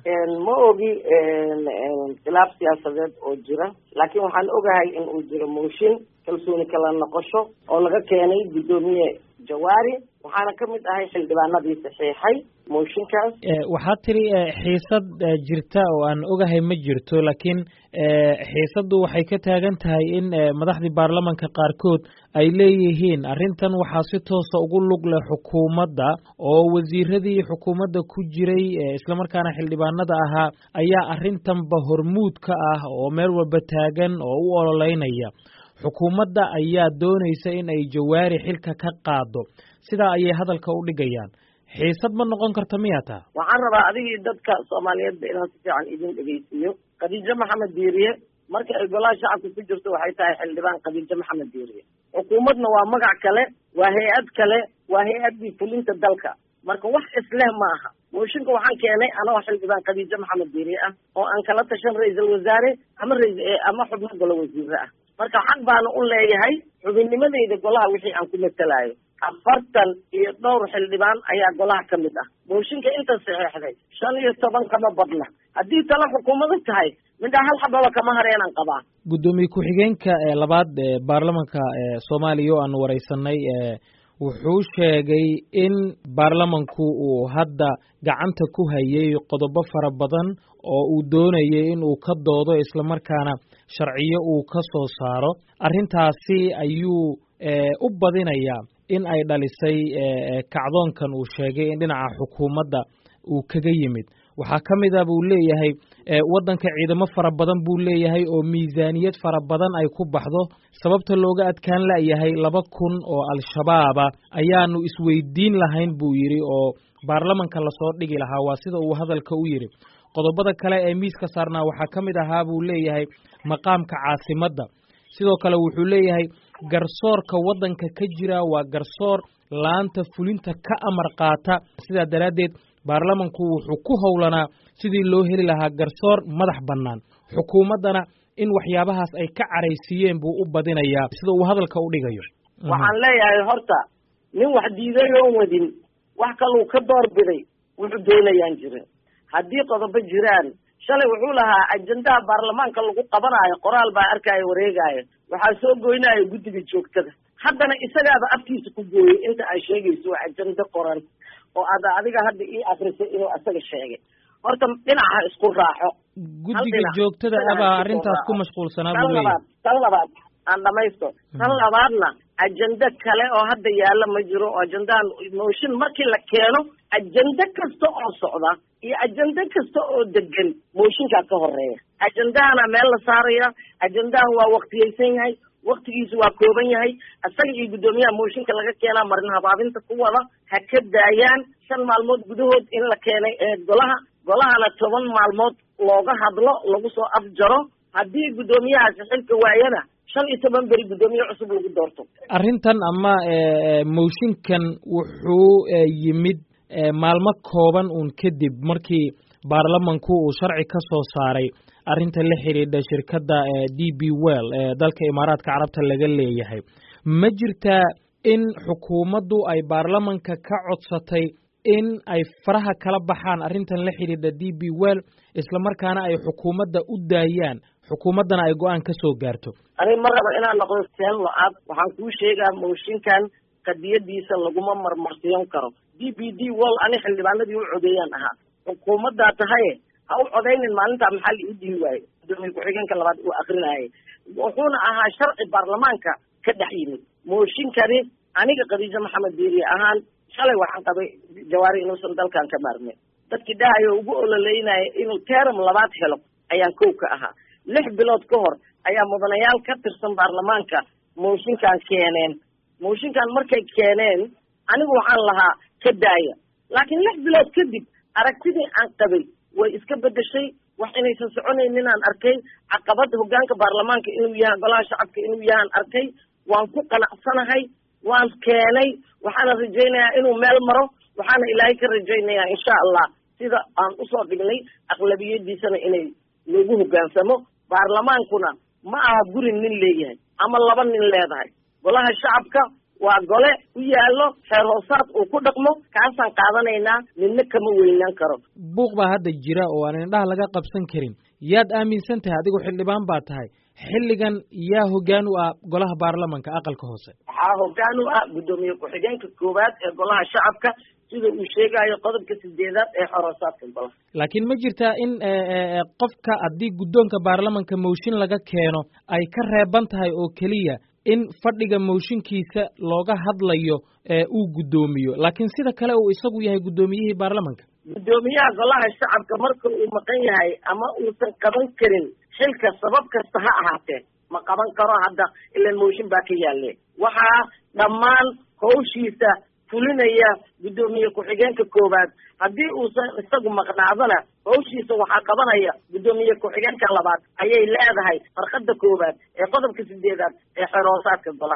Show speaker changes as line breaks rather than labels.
ma ogi khilaaf siyaasadeed oo jira laakiin waxaan ogahay in uu jiro mooshin kalsooni kala noqosho oo laga keenay guddoomiye jawaari waxaana ka mid ahay xildhibaanadii saxiixay mooshinkaas.
waxaad tiri xiisad jirta oo aan ogahay ma jirto laakiin xiisaddu waxay ka taagan tahay in madaxdii baarlamanka qaarkood ay leeyihiin arrintan waxaa si toosa ugu lug leh xukuumadda oo wasiiradii xukuumadda ku jiray islamarkaana xildhibaanada ahaa ayaa arrintanba hormuud ka ah oo meel walba taagan oo u ololeynaya. xukuumadda ayaa doonaysa in ay jawaari xilka ka qaado sidaa ayay hadalka u dhigayaan. xiisad ma noqon karta miyaa taa?
waxaan rabaa adigii dadka soomaaliyeedba inaan si fiican idin dhegeysiiyo. khadiijo maxamed diiriye marka ay golaha shacabka ku jirto waxay tahay xildhibaan khadiijo maxamed diiriye. xukuumadna waa magac kale, waa hay-ad kale, waa hay-addii fulinta dalka. marka wax isleh ma aha. mooshinka waxaan keenay anoo xildhibaan khadiijo maxamed diiriye ah oo aan kala tashan ra-iisul wasaare ama xubno golo wasiire ah. marka xaq baana u leeyahay xubinnimadeyda golaha wixii aan ku matalayo. 42 xildhibaan ayaa golaha ka mid ah. mooshinka inta saxeexday 15 kama badna. haddii tala xukuumadu tahay midha hal xababa kama hareenan qabaa.
guddoomiye ku-xigeenka labaad baarlamanka Soomaaliya oo aan wareysanay wuxuu sheegay in baarlamanku uu hadda gacanta ku hayay qodobo fara badan oo uu doonayay in uu ka doodo islamarkaana sharciyo uu ka soo saaro. arrintaasi ayuu u badinayaa in ay dhalisay kacdoonkan uu sheegay in dhinaca xukuumadda uu kaga yimid. waxaa ka mid ah buu leeyahay waddanka ciidamo fara badan buu leeyahay oo miisaaniyad fara badan ay ku baxdo. sababta looga adkaan la'yahay 2,000 oo al-shabaaba ayaanu isweydiin lahayn buu yidhi oo baarlamanka lasoo dhigi lahaa. waa sida uu hadalka u yidhi. qodobada kale ee miiska saarnaa waxaa ka mid ahaa buu leeyahay maqaamka caasimadda. sidoo kale wuxuu leeyahay garsoorka waddanka ka jira waa garsoor laanta fulinta ka amar qaata. sidaa daraaddeed baarlamanku wuxuu ku howlanaa sidii loo heli lahaa garsoor madax bannaan. xukuumaddana in waxyaabahaas ay ka caraysiiyeen buu u badinayaa sida uu hadalka u dhigayo.
waxaan leeyahay horta nin wax diiday oon wadin wax kaluu ka doorbiday wuxuu doonayaan jirin. haddii qodobo jiraan shalay wuxuu lahaa ajendaha baarlamaanka lagu qabanaayo qoraal baa arkaayo wareegaayo waxaa soo goynaayo guddiga joogtada. haddana isagaaba afkiisa ku gooyey inta ay sheegayso waa ajenda qoran oo adiga hadda ii akrisay inuu asaga sheegay. horta dhinaca isku raaxo.
guddiga joogtada abaa arrintaas ku mashquulsanaa buu leeyahay.
tan labaad aan dhamaysto. tan labaadna ajenda kale oo hadda yaalla ma jiro oo ajendahan mooshin markii la keeno ajenda kasta oo socda iyo ajenda kasta oo degan mooshinkaa ka horeeya. ajendahana meel la saaraya. ajendahan waa waqtiyeysan yahay, waqtigiisu waa kooban yahay. isaga iyo guddoomiyaha mooshinka laga keenaa marin habaabinta ku wada ha ka daayaan. 5 maalmood gudahood in la keenay golahana 10 maalmood looga hadlo lagu soo afjaro. haddii guddoomiyahaasi xilka waayana 15 beri guddoomiye cusub lagu doorto.
arrintan ama mooshinkan wuxuu yimid maalmo kooban uun kadib markii baarlamanku uu sharci ka soo saaray arrinta la xidhiidha shirkadda DP World ee dalka Imaaraadka Carabta laga leeyahay. ma jirtaa in xukuumaddu ay baarlamanka ka codsatay in ay faraha kala baxaan arrintan la xidhiidha DP World islamarkaana ay xukuumadda u daayaan xukuumaddana ay go'aan ka soo gaarto?
aniga ma rabo inaan noqdo seen lo-aad. waxaan kuu sheegaa mooshinkan qadiyadiisa laguma marmarsiyon karo. DPD World ani xildhibaanadii u codeeyaan ahaa. xukuumaddaa tahaye ha u codaynin maalintaa maxaa la ii dihi waaye. guddoomiye ku-xigeenka labaad uu akrinayay wuxuuna ahaa sharci baarlamaanka ka dhex yimid. mooshinkani aniga khadiijo maxamed diiriye ahaan shalay waxaan qabay jawaari inuusan dalkan ka maarmeen. dadkii dhahayo ugu ololeynaya inuu teram labaad helo ayaan kow ka ahaa. 6 bilood ka hor ayaa mudanayaal ka tirsan baarlamaanka mooshinkan keeneen. mooshinkan markay keeneen anigu waxaan lahaa ka daaya. laakiin 6 bilood kadib aragtidii aan qabay way iska bedeshay. wax inaysan soconaynin aan arkay. caqabad hoggaanka baarlamaanka inuu yahay, golaha shacabka inuu yahaan arkay. waan ku qanacsanahay. waan keenay. waxaana rajaynayaa inuu meel maro. waxaana ilaahay ka rajaynayaa insha allah sida aan usoo dhignay aqlabiyadiisana inay loogu hoggaansamo. baarlamaankuna ma aha guri nin leeyahay ama 2 nin leedahay. golaha shacabka waa gole u yaallo xeer hoosaad uu ku dhaqmo kaasaan qaadanaynaa midna kama weynaan karo.
buuq baa hadda jira oo aan indhaha laga qabsan karin. yaad aaminsan tahay adigu xildhibaan baa tahay xilligan yaa hoggaan u ah golaha baarlamanka aqalka hoose?
waxaa hoggaan u ah guddoomiye ku-xigeenka koowaad ee golaha shacabka sida uu sheegayo qodobka 8 ee xeer hoosaadka golaha.
laakiin ma jirtaa in qofka haddii guddoonka baarlamanka mooshin laga keeno ay ka reeban tahay oo keliya in fadhiga mooshinkiisa looga hadlayo uu guddoomiyo, laakiin sida kale uu isagu yahay guddoomiyihii baarlamanka?
guddoomiyaha golaha shacabka marka uu maqan yahay ama uusan qaban karin xilka sabab kasta ha ahaatee ma qaban karo. hadda ilan mooshin baa ka yaalle, waxaa dhammaan hawshiisa fulinaya guddoomiye ku-xigeenka koowaad. haddii uusan isagu maqnaadana hawshiisa waxaa qabanaya guddoomiye ku-xigeenka labaad ayay leedahay farqada koowaad ee qodobka 8 ee xeer hoosaadka golaha.